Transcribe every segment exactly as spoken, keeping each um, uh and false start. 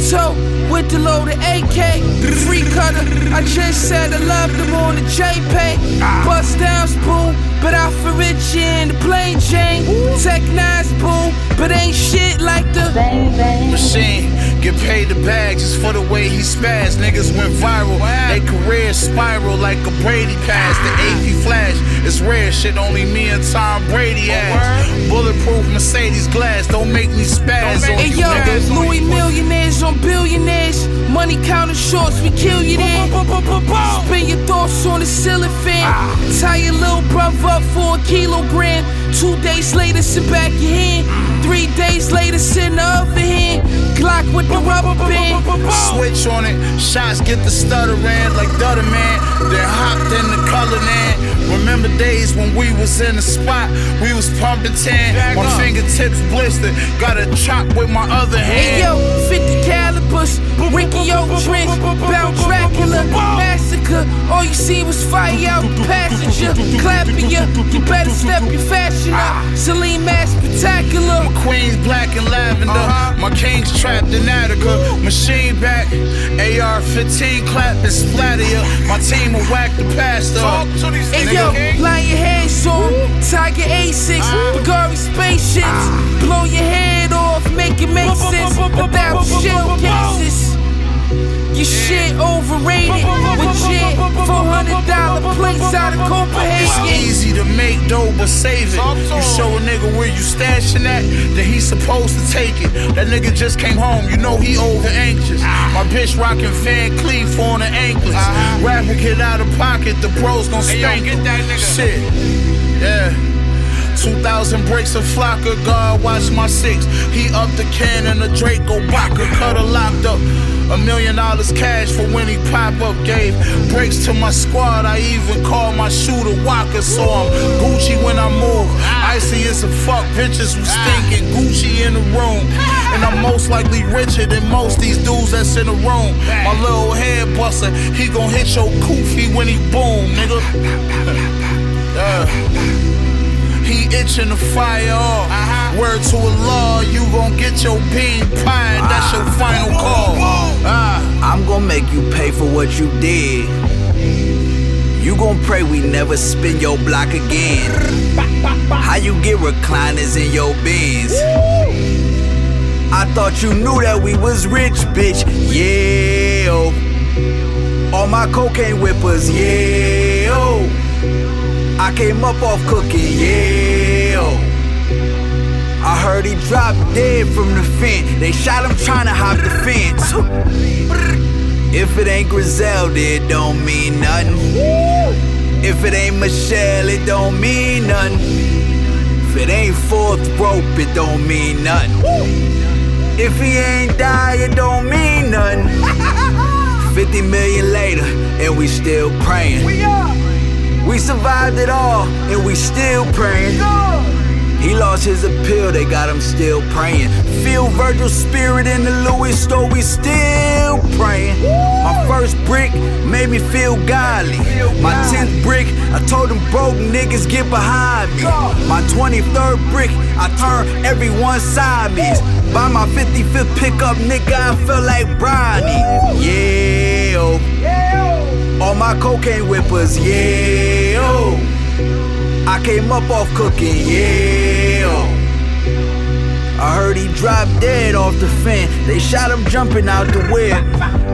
toe with the loaded A K. Free cutter, I just said I loved them on the JPay. Bust down spoon, but out for Richie in the plain Jane. Tech nine's boom, but ain't shit like the bang, bang. Machine. Get paid the bags just for the way he spaz. Niggas went viral, they career spiral like a Brady pass. The A P flash, it's rare shit only me and Tom Brady has. Bulletproof Mercedes glass, don't make me spaz on hey you yo, niggas. Louis millionaires on billionaires. Money counter shorts, we kill you there. Spin your thoughts on the ceiling fan. Tie your little brother up for a kilogram. Two days later, sit back your hand. Three days later, sit in the other hand. Glock with the rubber band. Switch on it, shots get the stutter ran like Dutter Man. Then hopped in the color land. Remember days when we was in the spot, we was pumping tan. My fingertips blistered, got a chop with my other hand. Hey yo, fifty calibers, Ricky O'Trent, Bound Dracula, Massacre. All you see was fire out the passenger. Clapping you, you better step your fashion up. Celine Mass Spectacular. My queen's black and lavender, my king's trapped in Attica. Machine back, A R fifteen clap and splatter ya. My team will whack the pastor. Hey yo, line your heads on, Tiger A six, Bulgari spaceships. Blow your head off, make it make sense without shell cases. Your shit overrated, legit. Four hundred dollar plates out of Copenhagen. It's easy to make dough, but save it. You show a nigga where you stashing that, then he's supposed to take it. That nigga just came home, you know he over anxious. My bitch rockin' Van Cleef on the anklets. Rapper get out of pocket, the bros gon' spank him. Shit, yeah. Two thousand bricks of Flocka, God watch my six. He up the can and the Draco Baka, cutter locked up. A million dollars cash for when he pop up. Gave breaks to my squad, I even called my shooter Waka. So I'm Gucci when I move. Icy as a fuck, bitches was stinking. Gucci in the room. And I'm most likely richer than most these dudes that's in the room. My little head buster, he gon' hit your koofy when he boom, nigga. Yeah. He itching to fire off. Uh-huh. Word to a law, you gon' get your bean pie. That's your final call. Uh. I'm gon' make you pay for what you did. You gon' pray we never spin your block again. How you get recliners in your Benz? I thought you knew that we was rich, bitch. Yeah. All my cocaine whippers, yeah. I came up off cooking, yeah. I heard he dropped dead from the fence. They shot him trying to hop the fence. If it ain't Griselda, it don't mean nothing. If it ain't Michelle, it don't mean nothing. If it ain't Fourth Rope, it don't mean nothing. If he ain't die, it don't mean nothing. Fifty million later, and we still praying. We survived it all, and we still praying. He lost his appeal, they got him still praying. Feel Virgil's spirit in the Louis store, we still praying. My first brick made me feel godly. My tenth brick, I told them broke niggas get behind me. My twenty-third brick, I turned everyone sideways. By my fifty-fifth pickup, nigga, I felt like Bronny. Yeah, oh. All my cocaine whippers, yeah. Oh. I came up off cooking, yeah. Oh. I heard he dropped dead off the fence. They shot him jumping out the whip.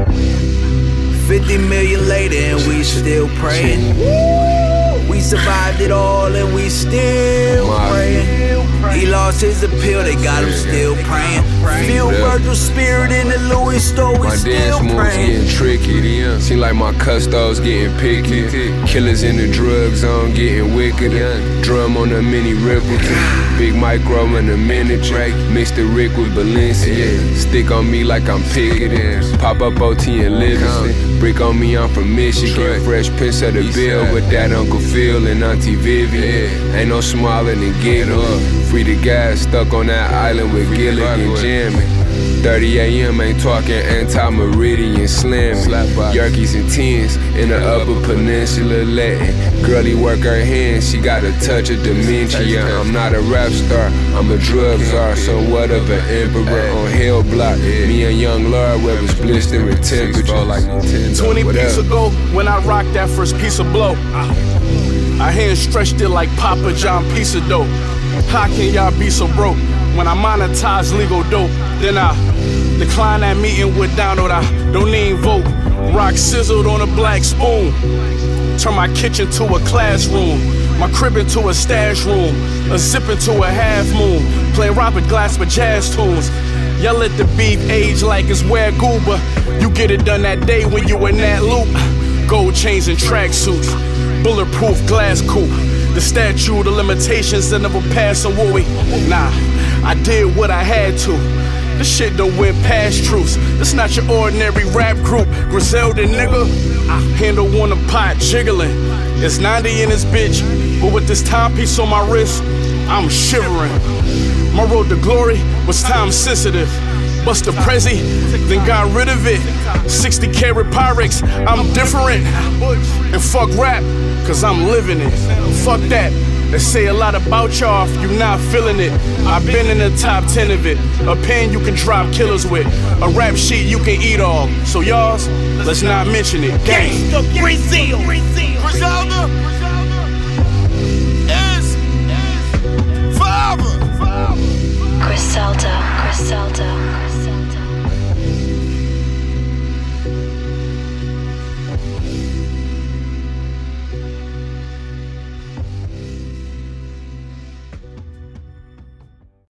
Fifty million later and we still praying. We survived it all and we still praying. He lost his appeal, they got him still praying. Feel Virgil's spirit in the Louis store, we my still dance moves praying. getting tricky. Seem like my custos getting picky. Killers in the drug zone getting wicked. Drum on the mini ripple. Big micro in the miniature. Mix the Rick with Balenciaga. Stick on me like I'm picketing. Pop up O T in Livingston. Brick on me, I'm from Michigan. Fresh Prince of the Bill with that Uncle Phil and Auntie Vivian. Ain't no smaller than get up. Free the guys stuck on that island with Gilligan jamming. thirty A M ain't talking anti-meridian slamming. Yerkes and tens in the upper peninsula Latin. Girlie work her hands, she got a touch of dementia. I'm not a rap star, I'm a drug czar, somewhat of an emperor on Hell Block. Me and Young Lord where was blistering temperature like Nintendo. Twenty beats ago, when I rocked that first piece of blow, I hand stretched it like Papa John piece of dope. How can y'all be so broke when I monetize legal dope? Then I decline that meeting with Donald, I don't even vote. Rock sizzled on a black spoon. Turn my kitchen to a classroom, my crib into a stash room, a zip into a half moon. Playing Robert Glasper with jazz tunes. Y'all let the beef age like it's where goober. You get it done that day when you in that loop. Gold chains and tracksuits, bulletproof glass coupe. The statute of limitations that never pass away. Nah, I did what I had to. This shit don't went past truths. This not your ordinary rap group. Griselda nigga, I handle one a pot jiggling. It's ninety in this bitch, but with this timepiece on my wrist, I'm shivering. My road to glory was time sensitive. Bust the Prezi, then got rid of it. sixty karat Pyrex, I'm different. And fuck rap, cause I'm living it. Fuck that. They say a lot about y'all if you not feeling it. I've been in the top ten of it. A pen you can drop killers with. A rap sheet you can eat all. So y'all's, let's not mention it. Gang. Brazil. Griselda.